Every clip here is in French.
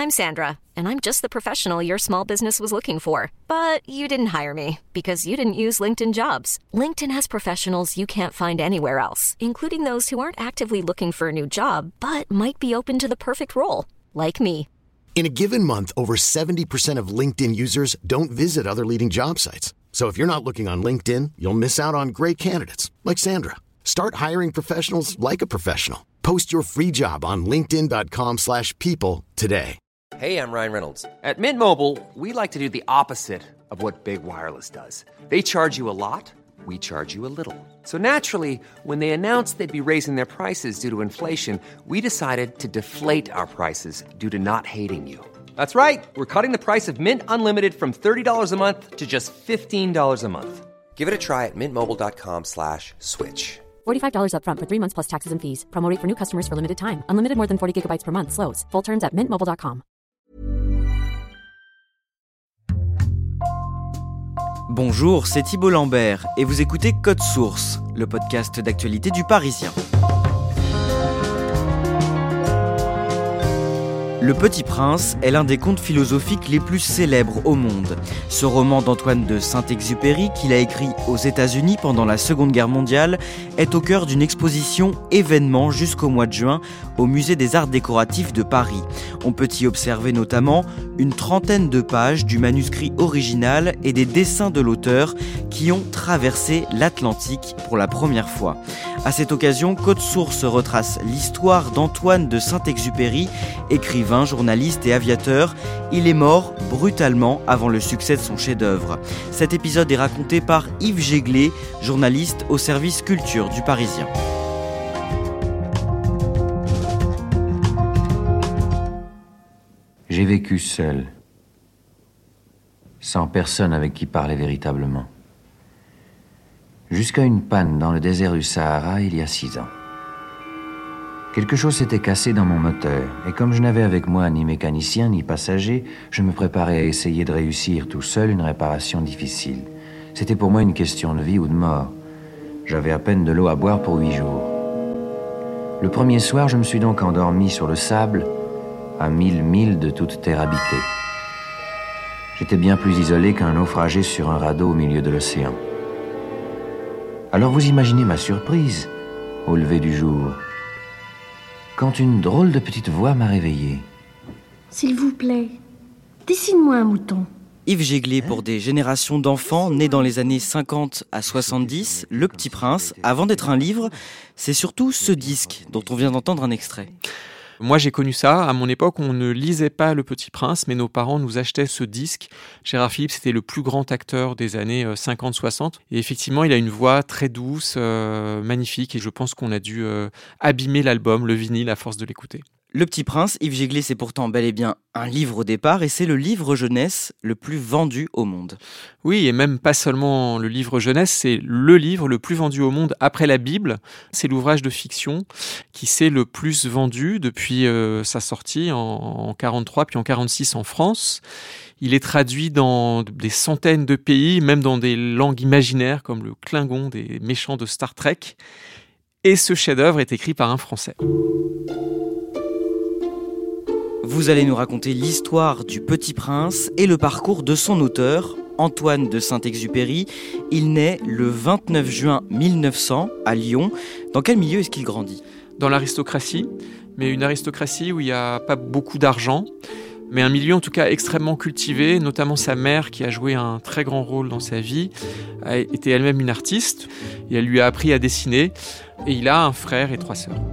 I'm Sandra, and I'm just the professional your small business was looking for. But you didn't hire me because you didn't use LinkedIn Jobs. LinkedIn has professionals you can't find anywhere else, including those who aren't actively looking for a new job, but might be open to the perfect role, like me. In a given month, over 70% of LinkedIn users don't visit other leading job sites. So if you're not looking on LinkedIn, you'll miss out on great candidates like Sandra. Start hiring professionals like a professional. Post your free job on linkedin.com/people today. Hey, I'm Ryan Reynolds. At Mint Mobile, we like to do the opposite of what Big Wireless does. They charge you a lot, we charge you a little. So naturally, when they announced they'd be raising their prices due to inflation, we decided to deflate our prices due to not hating you. That's right. We're cutting the price of Mint Unlimited from $30 a month to just $15 a month. Give it a try at mintmobile.com/switch. $45 up front for 3 months plus taxes and fees. Promo rate for new customers for limited time. Unlimited more than 40 gigabytes per month. Slows full terms at mintmobile.com. Bonjour, c'est Thibault Lambert et vous écoutez Code Source, le podcast d'actualité du Parisien. Le Petit Prince est l'un des contes philosophiques les plus célèbres au monde. Ce roman d'Antoine de Saint-Exupéry, qu'il a écrit aux États-Unis pendant la Seconde Guerre mondiale, est au cœur d'une exposition événement jusqu'au mois de juin au Musée des Arts Décoratifs de Paris. On peut y observer notamment une trentaine de pages du manuscrit original et des dessins de l'auteur qui ont traversé l'Atlantique pour la première fois. À cette occasion, Code Source retrace l'histoire d'Antoine de Saint-Exupéry, écrivain, journaliste et aviateur. Il est mort brutalement avant le succès de son chef-d'œuvre. Cet épisode est raconté par Yves Jéglé, journaliste au service culture du Parisien. J'ai vécu seul, sans personne avec qui parler véritablement. Jusqu'à une panne dans le désert du Sahara il y a 6 ans. Quelque chose s'était cassé dans mon moteur, et comme je n'avais avec moi ni mécanicien ni passager, je me préparais à essayer de réussir tout seul une réparation difficile. C'était pour moi une question de vie ou de mort. J'avais à peine de l'eau à boire pour 8 jours. Le premier soir, je me suis donc endormi sur le sable, à 1000 milles de toute terre habitée. J'étais bien plus isolé qu'un naufragé sur un radeau au milieu de l'océan. Alors vous imaginez ma surprise, au lever du jour, quand une drôle de petite voix m'a réveillé. S'il vous plaît, dessine-moi un mouton. Yves Jéglé, pour des générations d'enfants nés dans les années 50 à 70, Le Petit Prince, avant d'être un livre, c'est surtout ce disque dont on vient d'entendre un extrait. Moi, j'ai connu ça. À mon époque, on ne lisait pas Le Petit Prince, mais nos parents nous achetaient ce disque. Gérard Philipe, c'était le plus grand acteur des années 50-60. Et effectivement, il a une voix très douce, magnifique. Et je pense qu'on a dû abîmer l'album, le vinyle, à force de l'écouter. Le Petit Prince, Yves Jéglé, c'est pourtant bel et bien un livre au départ, et c'est le livre jeunesse le plus vendu au monde. Oui, et même pas seulement le livre jeunesse, c'est le livre le plus vendu au monde après la Bible. C'est l'ouvrage de fiction qui s'est le plus vendu depuis sa sortie en 43 puis en 46 en France. Il est traduit dans des centaines de pays, même dans des langues imaginaires comme le Klingon des méchants de Star Trek. Et ce chef-d'œuvre est écrit par un Français. Vous allez nous raconter l'histoire du Petit Prince et le parcours de son auteur, Antoine de Saint-Exupéry. Il naît le 29 juin 1900 à Lyon. Dans quel milieu est-ce qu'il grandit ? Dans l'aristocratie, mais une aristocratie où il n'y a pas beaucoup d'argent, mais un milieu en tout cas extrêmement cultivé, notamment sa mère qui a joué un très grand rôle dans sa vie, a été elle-même une artiste, et elle lui a appris à dessiner, et il a un frère et 3 sœurs.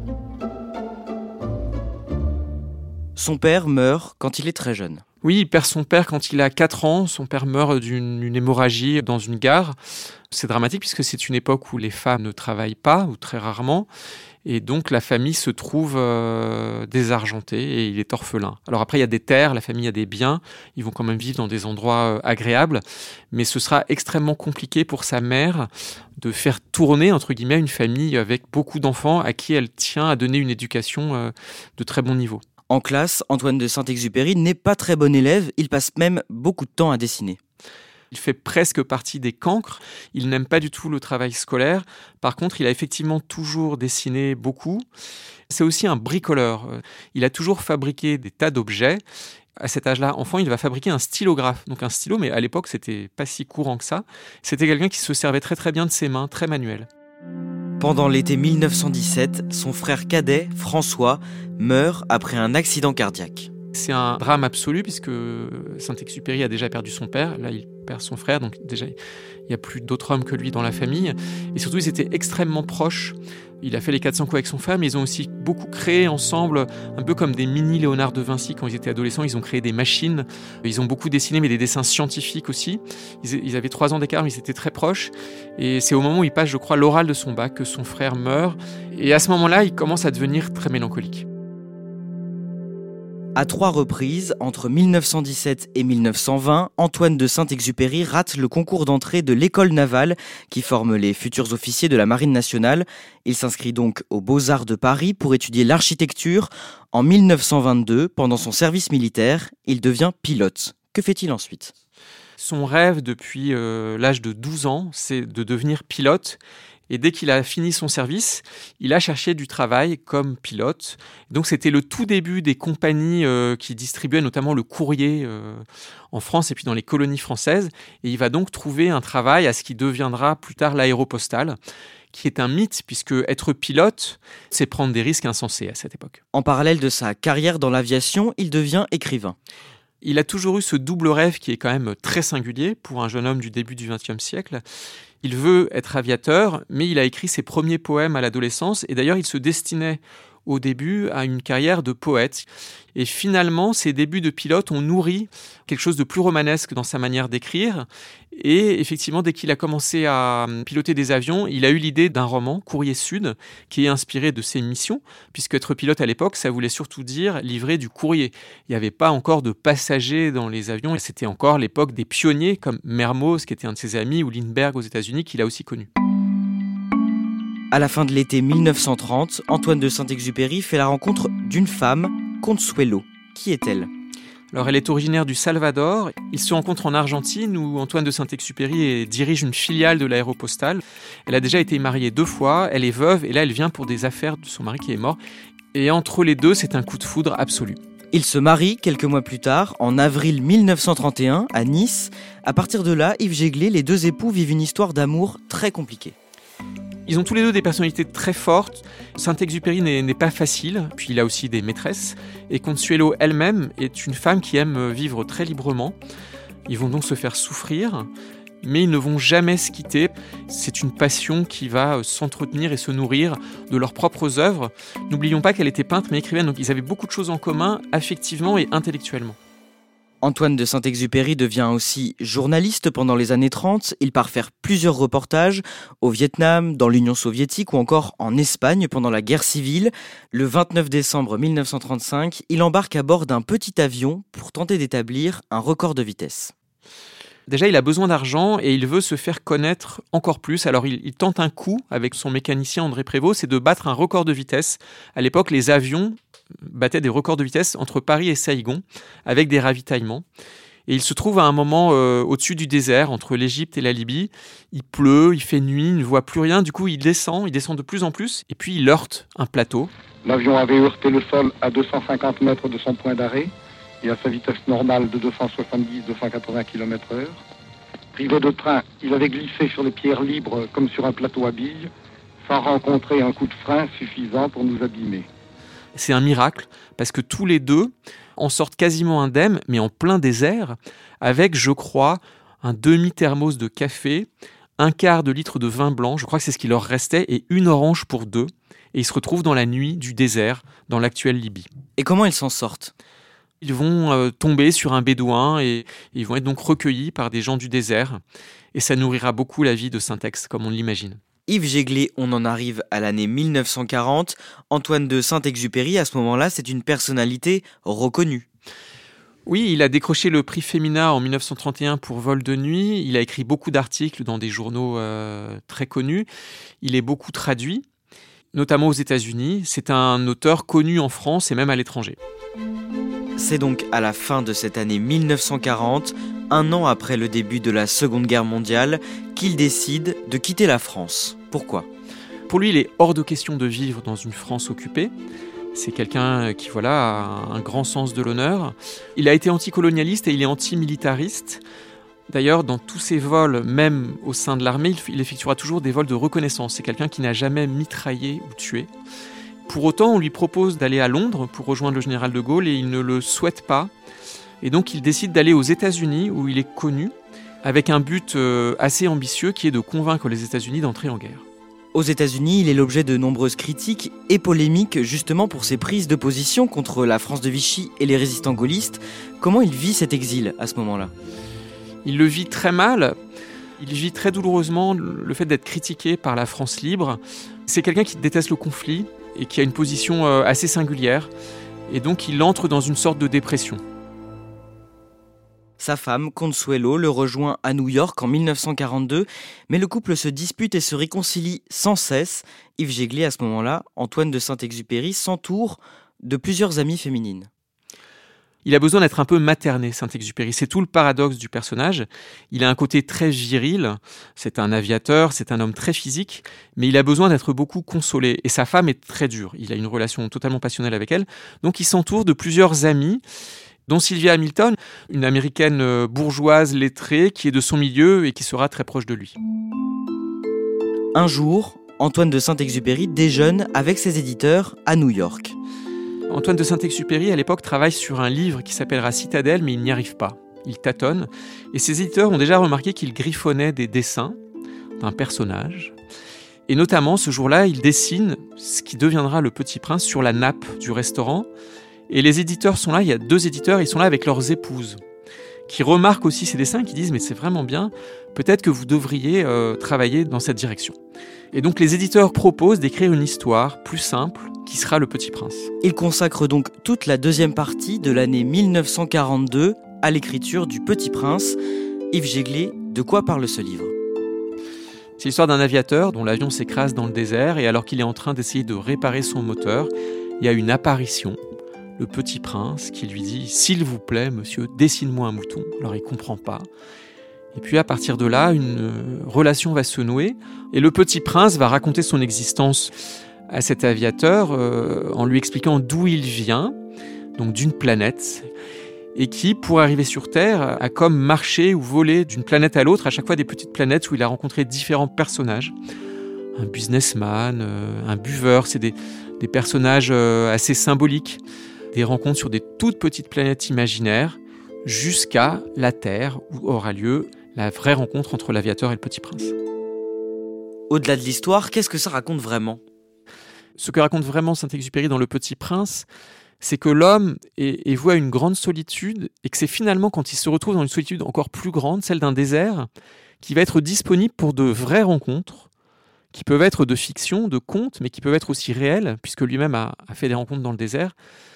Son père meurt quand il est très jeune. Oui, il perd son père quand il a 4 ans. Son père meurt d'une hémorragie dans une gare. C'est dramatique puisque c'est une époque où les femmes ne travaillent pas, ou très rarement. Et donc la famille se trouve désargentée et il est orphelin. Alors après, il y a des terres, la famille a des biens. Ils vont quand même vivre dans des endroits agréables. Mais ce sera extrêmement compliqué pour sa mère de faire tourner, entre guillemets, une famille avec beaucoup d'enfants à qui elle tient à donner une éducation de très bon niveau. En classe, Antoine de Saint-Exupéry n'est pas très bon élève, il passe même beaucoup de temps à dessiner. Il fait presque partie des cancres. Il n'aime pas du tout le travail scolaire. Par contre, il a effectivement toujours dessiné beaucoup. C'est aussi un bricoleur. Il a toujours fabriqué des tas d'objets. À cet âge-là, enfant, il va fabriquer un stylographe. Donc un stylo, mais à l'époque, c'était pas si courant que ça. C'était quelqu'un qui se servait très très bien de ses mains, très manuel. Pendant l'été 1917, son frère cadet, François, meurt après un accident cardiaque. C'est un drame absolu puisque Saint-Exupéry a déjà perdu son père. Là, il perd son frère, donc déjà, il n'y a plus d'autres hommes que lui dans la famille. Et surtout, ils étaient extrêmement proches. Il a fait les 400 coups avec son frère, mais ils ont aussi beaucoup créé ensemble, un peu comme des mini-Léonard de Vinci quand ils étaient adolescents. Ils ont créé des machines. Ils ont beaucoup dessiné, mais des dessins scientifiques aussi. Ils avaient 3 ans d'écart, mais ils étaient très proches. Et c'est au moment où il passe, je crois, l'oral de son bac que son frère meurt. Et à ce moment-là, il commence à devenir très mélancolique. À 3 reprises, entre 1917 et 1920, Antoine de Saint-Exupéry rate le concours d'entrée de l'école navale qui forme les futurs officiers de la Marine nationale. Il s'inscrit donc aux Beaux-Arts de Paris pour étudier l'architecture. En 1922, pendant son service militaire, il devient pilote. Que fait-il ensuite ? Son rêve depuis l'âge de 12 ans, c'est de devenir pilote. Et dès qu'il a fini son service, il a cherché du travail comme pilote. Donc c'était le tout début des compagnies qui distribuaient notamment le courrier en France et puis dans les colonies françaises. Et il va donc trouver un travail à ce qui deviendra plus tard l'aéropostale, qui est un mythe puisque être pilote, c'est prendre des risques insensés à cette époque. En parallèle de sa carrière dans l'aviation, il devient écrivain. Il a toujours eu ce double rêve qui est quand même très singulier pour un jeune homme du début du XXe siècle. Il veut être aviateur, mais il a écrit ses premiers poèmes à l'adolescence. Et d'ailleurs, il se destinait au début à une carrière de poète. Et finalement, ses débuts de pilote ont nourri quelque chose de plus romanesque dans sa manière d'écrire. Et effectivement, dès qu'il a commencé à piloter des avions, il a eu l'idée d'un roman, Courrier Sud, qui est inspiré de ses missions, puisque être pilote à l'époque, ça voulait surtout dire livrer du courrier. Il n'y avait pas encore de passagers dans les avions, et c'était encore l'époque des pionniers comme Mermoz, qui était un de ses amis, ou Lindbergh aux États-Unis, qu'il a aussi connu. À la fin de l'été 1930, Antoine de Saint-Exupéry fait la rencontre d'une femme, Consuelo. Qui est-elle ? Alors, elle est originaire du Salvador. Ils se rencontrent en Argentine où Antoine de Saint-Exupéry dirige une filiale de l'aéropostale. Elle a déjà été mariée 2 fois, elle est veuve et là elle vient pour des affaires de son mari qui est mort. Et entre les deux, c'est un coup de foudre absolu. Ils se marient quelques mois plus tard, en avril 1931, à Nice. À partir de là, Yves Jéglé, les 2 époux vivent une histoire d'amour très compliquée. Ils ont tous les 2 des personnalités très fortes. Saint-Exupéry n'est pas facile, puis il a aussi des maîtresses. Et Consuelo elle-même est une femme qui aime vivre très librement. Ils vont donc se faire souffrir, mais ils ne vont jamais se quitter. C'est une passion qui va s'entretenir et se nourrir de leurs propres œuvres. N'oublions pas qu'elle était peintre mais écrivaine, donc ils avaient beaucoup de choses en commun, affectivement et intellectuellement. Antoine de Saint-Exupéry devient aussi journaliste pendant les années 30. Il part faire plusieurs reportages au Vietnam, dans l'Union soviétique ou encore en Espagne pendant la guerre civile. Le 29 décembre 1935, il embarque à bord d'un petit avion pour tenter d'établir un record de vitesse. Déjà, il a besoin d'argent et il veut se faire connaître encore plus. Alors, il tente un coup avec son mécanicien André Prévost, c'est de battre un record de vitesse. À l'époque, les avions battaient des records de vitesse entre Paris et Saïgon avec des ravitaillements. Et il se trouve à un moment au-dessus du désert, entre l'Égypte et la Libye. Il pleut, il fait nuit, il ne voit plus rien. Du coup, il descend de plus en plus et puis il heurte un plateau. L'avion avait heurté le sol à 250 mètres de son point d'arrêt et à sa vitesse normale de 270-280 km/h. Privé de train, il avait glissé sur les pierres libres comme sur un plateau à billes, sans rencontrer un coup de frein suffisant pour nous abîmer. C'est un miracle, parce que tous les 2 en sortent quasiment indemnes, mais en plein désert, avec, je crois, un demi-thermos de café, 1/4 de litre de vin blanc, je crois que c'est ce qui leur restait, et une orange pour 2. Et ils se retrouvent dans la nuit du désert, dans l'actuelle Libye. Et comment ils s'en sortent ? Ils vont tomber sur un bédouin et ils vont être donc recueillis par des gens du désert. Et ça nourrira beaucoup la vie de Saint-Ex, comme on l'imagine. Yves Jéglé, on en arrive à l'année 1940. Antoine de Saint-Exupéry, à ce moment-là, c'est une personnalité reconnue. Oui, il a décroché le prix Femina en 1931 pour Vol de nuit. Il a écrit beaucoup d'articles dans des journaux très connus. Il est beaucoup traduit, notamment aux États-Unis. C'est un auteur connu en France et même à l'étranger. C'est donc à la fin de cette année 1940, 1 an après le début de la Seconde Guerre mondiale, qu'il décide de quitter la France. Pourquoi ? Pour lui, il est hors de question de vivre dans une France occupée. C'est quelqu'un qui a un grand sens de l'honneur. Il a été anticolonialiste et il est antimilitariste. D'ailleurs, dans tous ses vols, même au sein de l'armée, il effectuera toujours des vols de reconnaissance. C'est quelqu'un qui n'a jamais mitraillé ou tué. Pour autant, on lui propose d'aller à Londres pour rejoindre le général de Gaulle et il ne le souhaite pas. Et donc, il décide d'aller aux États-Unis où il est connu, avec un but assez ambitieux qui est de convaincre les États-Unis d'entrer en guerre. Aux États-Unis, il est l'objet de nombreuses critiques et polémiques justement pour ses prises de position contre la France de Vichy et les résistants gaullistes. Comment il vit cet exil à ce moment-là ? Il le vit très mal. Il vit très douloureusement le fait d'être critiqué par la France libre. C'est quelqu'un qui déteste le conflit et qui a une position assez singulière. Et donc il entre dans une sorte de dépression. Sa femme, Consuelo, le rejoint à New York en 1942, mais le couple se dispute et se réconcilie sans cesse. Yves Jéglé, à ce moment-là, Antoine de Saint-Exupéry s'entoure de plusieurs amies féminines. Il a besoin d'être un peu materné, Saint-Exupéry. C'est tout le paradoxe du personnage. Il a un côté très viril, c'est un aviateur, c'est un homme très physique, mais il a besoin d'être beaucoup consolé. Et sa femme est très dure. Il a une relation totalement passionnelle avec elle. Donc il s'entoure de plusieurs amies, dont Sylvia Hamilton, une américaine bourgeoise lettrée qui est de son milieu et qui sera très proche de lui. Un jour, Antoine de Saint-Exupéry déjeune avec ses éditeurs à New York. Antoine de Saint-Exupéry, à l'époque, travaille sur un livre qui s'appellera Citadelle, mais il n'y arrive pas. Il tâtonne. Et ses éditeurs ont déjà remarqué qu'il griffonnait des dessins d'un personnage. Et notamment, ce jour-là, il dessine ce qui deviendra le Petit Prince sur la nappe du restaurant. Et les éditeurs sont là, il y a 2 éditeurs, ils sont là avec leurs épouses, qui remarquent aussi ces dessins, qui disent « mais c'est vraiment bien, peut-être que vous devriez travailler dans cette direction ». Et donc les éditeurs proposent d'écrire une histoire plus simple, qui sera le Petit Prince. Ils consacrent donc toute la deuxième partie de l'année 1942 à l'écriture du Petit Prince. Yves Jéglé, de quoi parle ce livre ? C'est l'histoire d'un aviateur dont l'avion s'écrase dans le désert, et alors qu'il est en train d'essayer de réparer son moteur, il y a une apparition. Le Petit Prince qui lui dit « S'il vous plaît, monsieur, dessine-moi un mouton ». Alors il ne comprend pas. Et puis à partir de là, une relation va se nouer. Et le Petit Prince va raconter son existence à cet aviateur en lui expliquant d'où il vient, donc d'une planète, et qui, pour arriver sur Terre, a comme marché ou volé d'une planète à l'autre, à chaque fois des petites planètes où il a rencontré différents personnages. Un businessman, un buveur, c'est des personnages assez symboliques. Des rencontres sur des toutes petites planètes imaginaires jusqu'à la Terre où aura lieu la vraie rencontre entre l'aviateur et le Petit Prince. Au-delà de l'histoire, qu'est-ce que ça raconte vraiment ? Ce que raconte vraiment Saint-Exupéry dans Le Petit Prince, c'est que l'homme est voué à une grande solitude et que c'est finalement quand il se retrouve dans une solitude encore plus grande, celle d'un désert, qui va être disponible pour de vraies rencontres qui peuvent être de fiction, de contes, mais qui peuvent être aussi réelles, puisque lui-même a fait des rencontres dans le désert.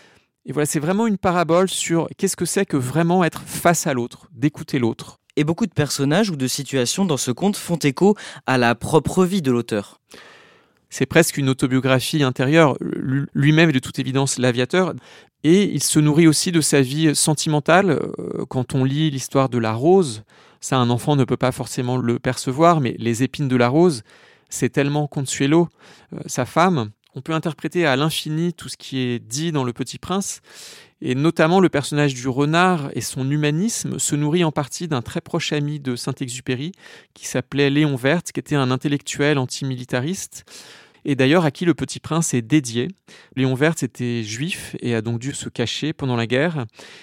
Et voilà, c'est vraiment une parabole sur qu'est-ce que c'est que vraiment être face à l'autre, d'écouter l'autre. Et beaucoup de personnages ou de situations dans ce conte font écho à la propre vie de l'auteur. C'est presque une autobiographie intérieure. Lui-même est de toute évidence l'aviateur. Et il se nourrit aussi de sa vie sentimentale. Quand on lit l'histoire de la rose, ça un enfant ne peut pas forcément le percevoir, mais les épines de la rose, c'est tellement Consuelo, sa femme. On peut interpréter à l'infini tout ce qui est dit dans Le Petit Prince, et notamment le personnage du renard et son humanisme se nourrit en partie d'un très proche ami de Saint-Exupéry qui s'appelait Léon Werth, qui était un intellectuel antimilitariste, et d'ailleurs à qui Le Petit Prince est dédié. Léon Werth était juif et a donc dû se cacher pendant la guerre.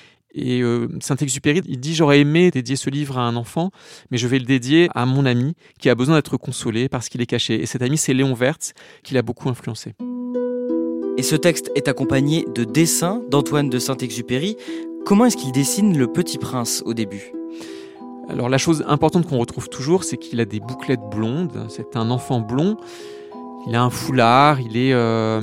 Et Saint-Exupéry, il dit « J'aurais aimé dédier ce livre à un enfant, mais je vais le dédier à mon ami qui a besoin d'être consolé parce qu'il est caché. » Et cet ami, c'est Léon Werth, qui l'a beaucoup influencé. Et ce texte est accompagné de dessins d'Antoine de Saint-Exupéry. Comment est-ce qu'il dessine Le Petit Prince au début ? Alors la chose importante qu'on retrouve toujours, c'est qu'il a des bouclettes blondes. C'est un enfant blond. Il a un foulard, il est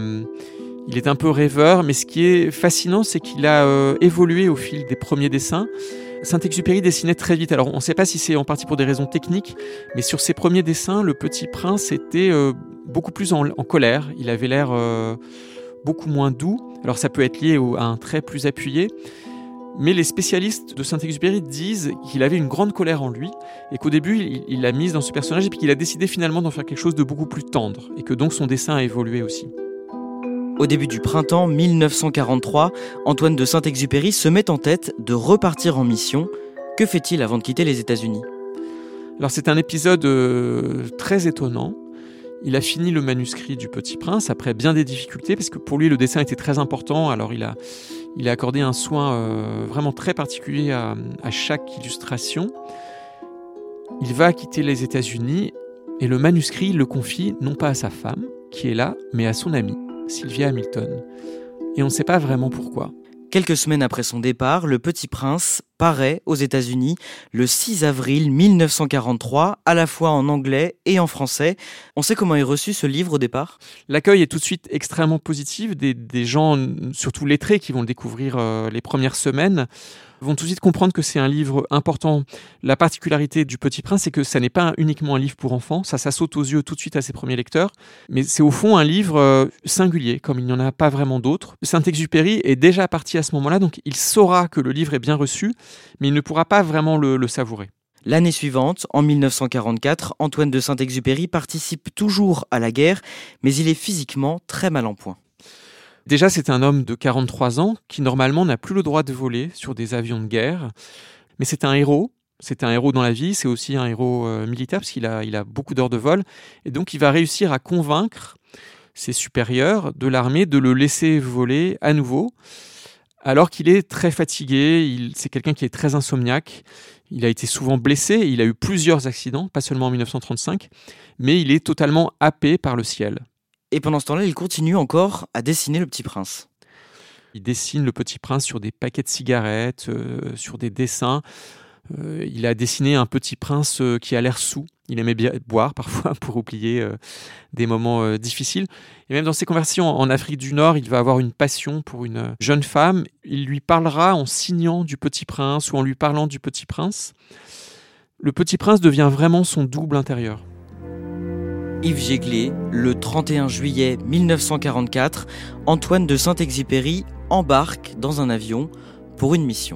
un peu rêveur, mais ce qui est fascinant, c'est qu'il a évolué au fil des premiers dessins. Saint-Exupéry dessinait très vite. Alors, on ne sait pas si c'est en partie pour des raisons techniques, mais sur ses premiers dessins, le Petit Prince était beaucoup plus en colère. Il avait l'air beaucoup moins doux. Alors, ça peut être lié à un trait plus appuyé, Mais les spécialistes de Saint-Exupéry disent qu'il avait une grande colère en lui et qu'au début, il l'a mise dans ce personnage et puis qu'il a décidé finalement d'en faire quelque chose de beaucoup plus tendre et que donc son dessin a évolué aussi. Au début du printemps 1943, Antoine de Saint-Exupéry se met en tête de repartir en mission. Que fait-il avant de quitter les États-Unis ? Alors c'est un épisode très étonnant. Il a fini le manuscrit du Petit Prince après bien des difficultés parce que pour lui le dessin était très important. Alors il a accordé un soin vraiment très particulier à chaque illustration. Il va quitter les États-Unis et le manuscrit il le confie non pas à sa femme qui est là, mais à son amie Sylvia Hamilton. Et on ne sait pas vraiment pourquoi. Quelques semaines après son départ, le Petit Prince paraît aux États-Unis le 6 avril 1943, à la fois en anglais et en français. On sait comment est reçu ce livre au départ ? L'accueil est tout de suite extrêmement positif. Des gens, surtout lettrés, qui vont le découvrir les premières semaines, vont tout de suite comprendre que c'est un livre important. La particularité du Petit Prince, c'est que ça n'est pas uniquement un livre pour enfants, ça saute aux yeux tout de suite à ses premiers lecteurs, mais c'est au fond un livre singulier, comme il n'y en a pas vraiment d'autres. Saint-Exupéry est déjà parti à ce moment-là, donc il saura que le livre est bien reçu, mais il ne pourra pas vraiment le savourer. L'année suivante, en 1944, Antoine de Saint-Exupéry participe toujours à la guerre, mais il est physiquement très mal en point. Déjà, c'est un homme de 43 ans qui, normalement, n'a plus le droit de voler sur des avions de guerre. Mais c'est un héros. C'est un héros dans la vie. C'est aussi un héros militaire parce qu'il a beaucoup d'heures de vol. Et donc, il va réussir à convaincre ses supérieurs de l'armée de le laisser voler à nouveau. Alors qu'il est très fatigué. C'est quelqu'un qui est très insomniaque. Il a été souvent blessé. Il a eu plusieurs accidents, pas seulement en 1935. Mais il est totalement happé par le ciel. Et pendant ce temps-là, il continue encore à dessiner le Petit Prince. Il dessine le Petit Prince sur des paquets de cigarettes, sur des dessins. Il a dessiné un Petit Prince qui a l'air saoul. Il aimait bien boire parfois pour oublier des moments difficiles. Et même dans ses conversations en Afrique du Nord, il va avoir une passion pour une jeune femme. Il lui parlera en signant du Petit Prince ou en lui parlant du Petit Prince. Le Petit Prince devient vraiment son double intérieur. Yves Jéglé, le 31 juillet 1944, Antoine de Saint-Exupéry embarque dans un avion pour une mission.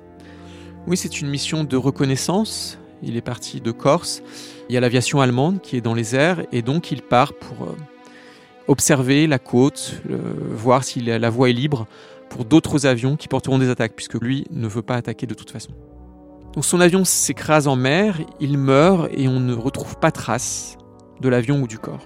Oui, c'est une mission de reconnaissance. Il est parti de Corse. Il y a l'aviation allemande qui est dans les airs et donc il part pour observer la côte, voir si la voie est libre pour d'autres avions qui porteront des attaques puisque lui ne veut pas attaquer de toute façon. Donc son avion s'écrase en mer, il meurt et on ne retrouve pas trace de l'avion ou du corps.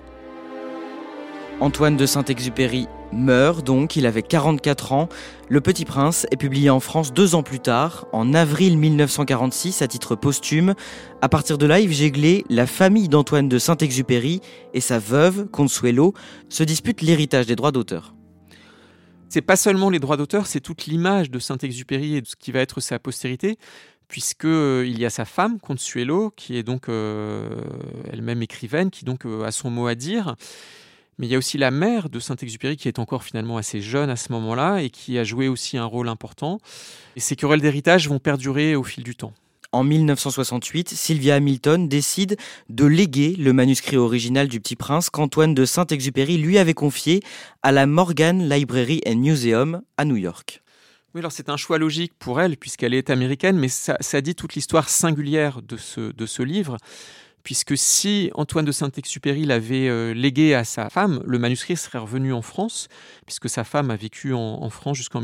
Antoine de Saint-Exupéry meurt donc, il avait 44 ans. Le Petit Prince est publié en France 2 ans plus tard, en avril 1946, à titre posthume. À partir de là, Yves Jéglé, la famille d'Antoine de Saint-Exupéry et sa veuve, Consuelo, se disputent l'héritage des droits d'auteur. C'est pas seulement les droits d'auteur, c'est toute l'image de Saint-Exupéry et de ce qui va être sa postérité, puisqu'il y a sa femme, Consuelo, qui est donc elle-même écrivaine, qui donc a son mot à dire. Mais il y a aussi la mère de Saint-Exupéry, qui est encore finalement assez jeune à ce moment-là, et qui a joué aussi un rôle important. Et ces querelles d'héritage vont perdurer au fil du temps. En 1968, Sylvia Hamilton décide de léguer le manuscrit original du Petit Prince qu'Antoine de Saint-Exupéry lui avait confié à la Morgan Library and Museum à New York. Oui, alors c'est un choix logique pour elle, puisqu'elle est américaine, mais ça dit toute l'histoire singulière de ce livre, puisque si Antoine de Saint-Exupéry l'avait légué à sa femme, le manuscrit serait revenu en France, puisque sa femme a vécu en France jusqu'en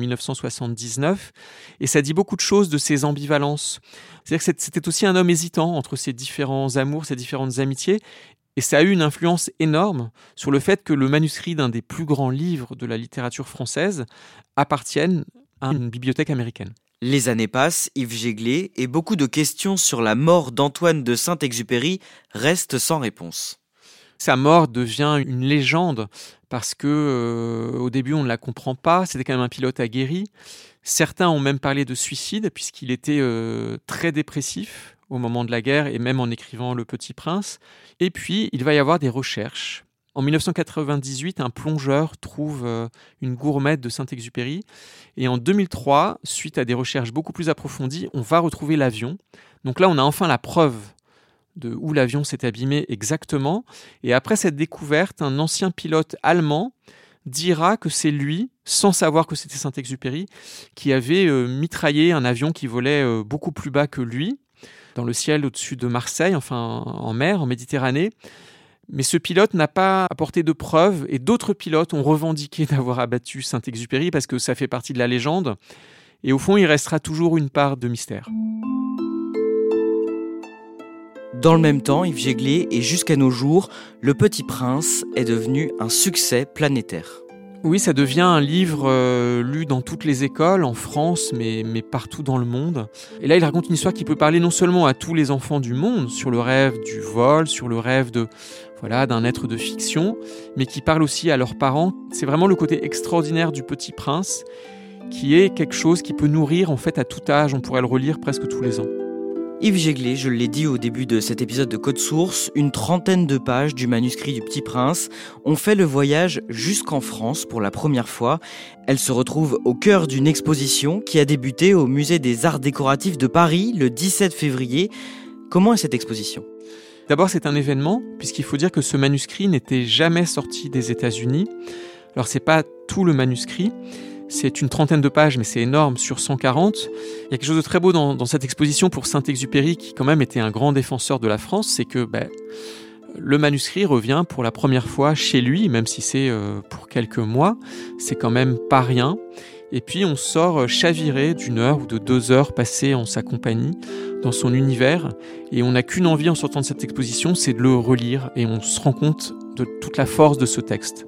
1979, et ça dit beaucoup de choses de ses ambivalences. C'est-à-dire que c'était aussi un homme hésitant entre ses différents amours, ses différentes amitiés, et ça a eu une influence énorme sur le fait que le manuscrit d'un des plus grands livres de la littérature française appartienne à une bibliothèque américaine. Les années passent, Yves Jéglé, et beaucoup de questions sur la mort d'Antoine de Saint-Exupéry restent sans réponse. Sa mort devient une légende parce que au début on ne la comprend pas, c'était quand même un pilote aguerri. Certains ont même parlé de suicide puisqu'il était très dépressif au moment de la guerre et même en écrivant Le Petit Prince. Et puis il va y avoir des recherches. En 1998, un plongeur trouve une gourmette de Saint-Exupéry. Et en 2003, suite à des recherches beaucoup plus approfondies, on va retrouver l'avion. Donc là, on a enfin la preuve de où l'avion s'est abîmé exactement. Et après cette découverte, un ancien pilote allemand dira que c'est lui, sans savoir que c'était Saint-Exupéry, qui avait mitraillé un avion qui volait beaucoup plus bas que lui, dans le ciel au-dessus de Marseille, enfin en mer, en Méditerranée. Mais ce pilote n'a pas apporté de preuves et d'autres pilotes ont revendiqué d'avoir abattu Saint-Exupéry parce que ça fait partie de la légende. Et au fond, il restera toujours une part de mystère. Dans le même temps, Yves Jéglé, et jusqu'à nos jours, Le Petit Prince est devenu un succès planétaire. Oui, ça devient un livre lu dans toutes les écoles, en France, mais partout dans le monde. Et là, il raconte une histoire qui peut parler non seulement à tous les enfants du monde, sur le rêve du vol, sur le rêve d'un être de fiction, mais qui parle aussi à leurs parents. C'est vraiment le côté extraordinaire du Petit Prince, qui est quelque chose qui peut nourrir en fait à tout âge. On pourrait le relire presque tous les ans. Yves Jéglé, je l'ai dit au début de cet épisode de Code Source, une 30aine de pages du manuscrit du Petit Prince ont fait le voyage jusqu'en France pour la première fois. Elle se retrouve au cœur d'une exposition qui a débuté au Musée des Arts Décoratifs de Paris le 17 février. Comment est cette exposition ? D'abord, c'est un événement, puisqu'il faut dire que ce manuscrit n'était jamais sorti des États-Unis. Alors, c'est pas tout le manuscrit. C'est une 30aine de pages, mais c'est énorme, sur 140. Il y a quelque chose de très beau dans cette exposition pour Saint-Exupéry, qui quand même était un grand défenseur de la France, c'est que le manuscrit revient pour la première fois chez lui, même si c'est pour quelques mois. C'est quand même pas rien. Et puis on sort chaviré d'1 heure ou de 2 heures passées en sa compagnie, dans son univers. Et on n'a qu'une envie en sortant de cette exposition, c'est de le relire. Et on se rend compte de toute la force de ce texte.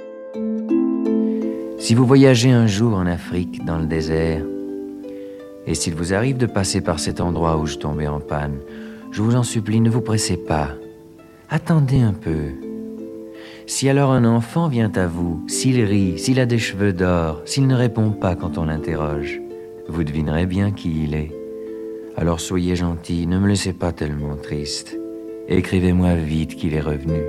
Si vous voyagez un jour en Afrique, dans le désert, et s'il vous arrive de passer par cet endroit où je tombais en panne, je vous en supplie, ne vous pressez pas. Attendez un peu. Si alors un enfant vient à vous, s'il rit, s'il a des cheveux d'or, s'il ne répond pas quand on l'interroge, vous devinerez bien qui il est. Alors soyez gentil, ne me laissez pas tellement triste. Écrivez-moi vite qu'il est revenu.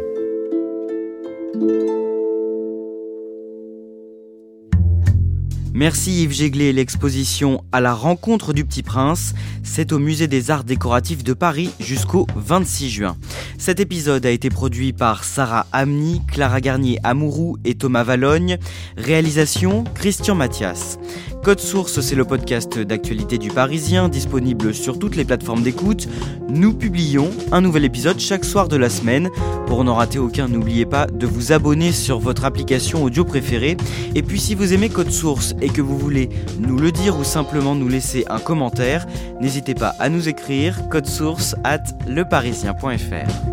Merci Yves Jéglé. L'exposition À la rencontre du Petit Prince, c'est au Musée des Arts Décoratifs de Paris jusqu'au 26 juin. Cet épisode a été produit par Sarah Amni, Clara Garnier-Amouroux et Thomas Valogne. Réalisation, Christian Mathias. Code Source, c'est le podcast d'actualité du Parisien, disponible sur toutes les plateformes d'écoute. Nous publions un nouvel épisode chaque soir de la semaine. Pour n'en rater aucun, n'oubliez pas de vous abonner sur votre application audio préférée. Et puis si vous aimez Code Source et que vous voulez nous le dire ou simplement nous laisser un commentaire, n'hésitez pas à nous écrire codesource@leparisien.fr.